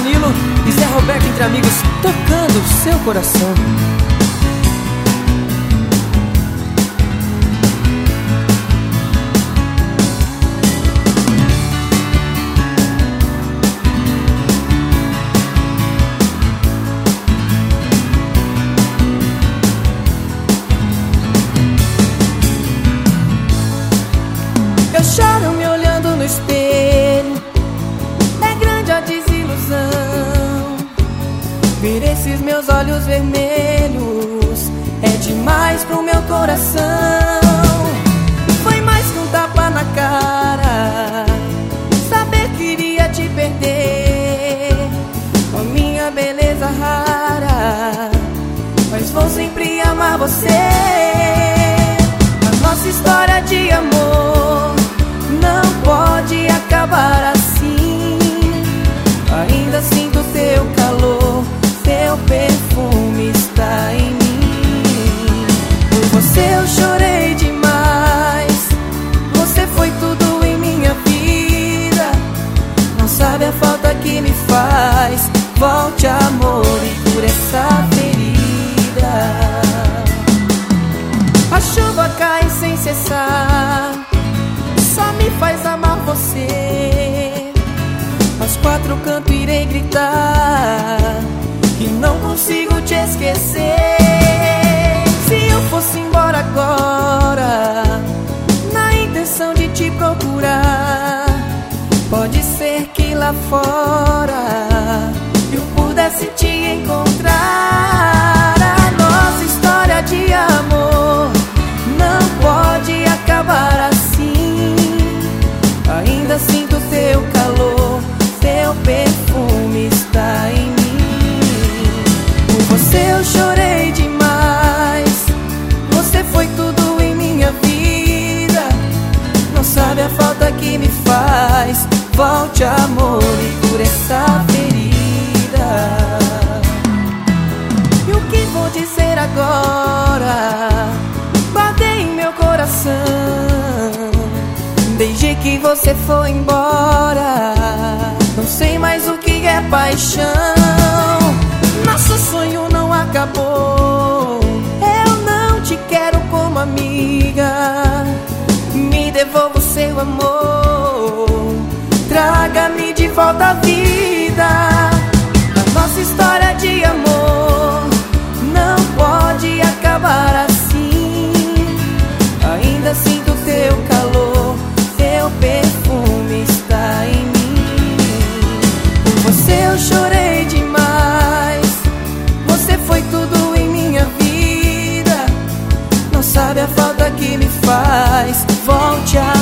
Danilo e Zé Roberto entre amigos, tocando o seu coração. Eu choro me olhando no espelho, é grande a desilusão. Ver esses meus olhos vermelhos é demais pro meu coração. Foi mais que um tapa na cara, saber que iria te perder. Com a minha beleza rara, mas vou sempre amar você. A nossa história de amor não pode acabar assim. Ainda sinto teu calor, teu perfume está em mim. Por você eu chorei demais, você foi tudo em minha vida. Não sabe a falta que me faz. Volte, amor, e cure essa ferida. A chuva cai sem cessar, só me faz amar você. Aos quatro cantos irei gritar que não consigo te esquecer. Se eu fosse embora agora, na intenção de te procurar, pode ser que lá fora eu pudesse te encontrar. A nossa história de amor não pode acabar assim. Ainda sinto teu calor, teu perfume está em mim. Por você eu chorei demais, você foi tudo em minha vida. Não sabe a falta que me faz. Volte, amor, e cure essa ferida. E o que vou dizer agora? Guardei em meu coração desde que você foi embora. Não sei mais o que é paixão. Nosso sonho não acabou. Eu não te quero como amiga. Me devolva o seu amor, traga-me de volta à vida. A nossa história de amor não pode acabar assim. Ainda sinto teu calor, teu perfume está em mim. Por você eu chorei demais, você foi tudo em minha vida. Não sabe a falta que me faz. Volte a